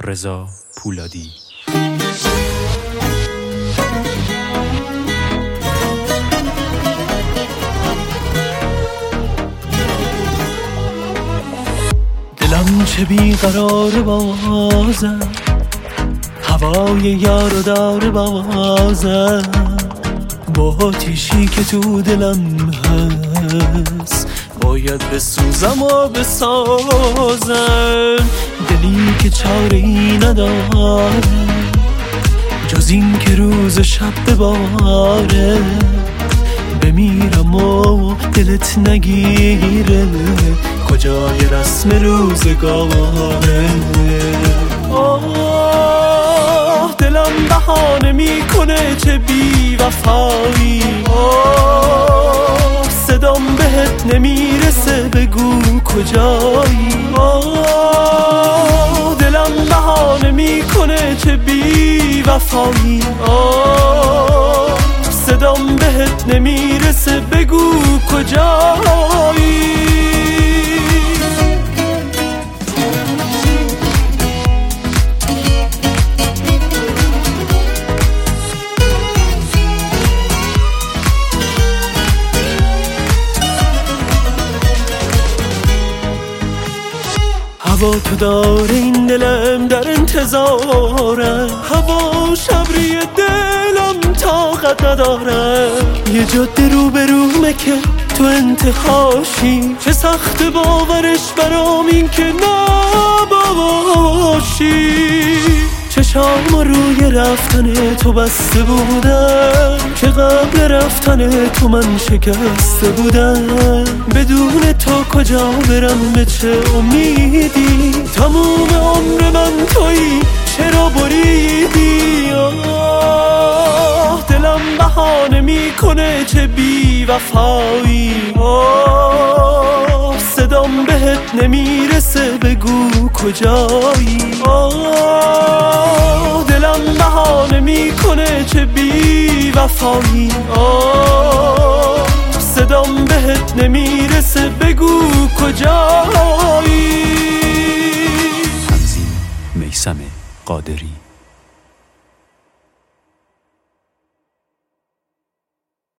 رضا پولادی. دلم چه بیقرار بازم، هوای یارو داره بازم، با آتیشی که تو دلم هست باید بسوزم و بسازم. دلی که چاره ای نداره جز این که روز شب بباره، بمیرم و دلت نگیره کجای رسم روزگاره. آه دلم بهانه میکنه چه بی وفایی، صدام بهت نمیرسه بگو کجایی. آه دلم بهانه میکنه چه بی وفایی، صدام بهت نمیرسه بگو کجایی. هوا تو داره این دلم در انتظاره، هوا شبری دلم طاقت نداره. یه جاده رو به رومه که تو انتخاشی، چه سخت باورش برام این که نباشی. چشام روی رفتن تو بسته بودم که قبل رفتن تو من شکسته بودم. بدون تو کجا برم به چه امیدی، تموم عمر من تویی چرا بریدی. آه دلم بهانه میکنه چه بی وفایی، صدام بهت نمیرسه بگو کجایی. آه دلم بهانه میکنه چه بی وفایی، صدام بهت نمیرسه بگو کجایی.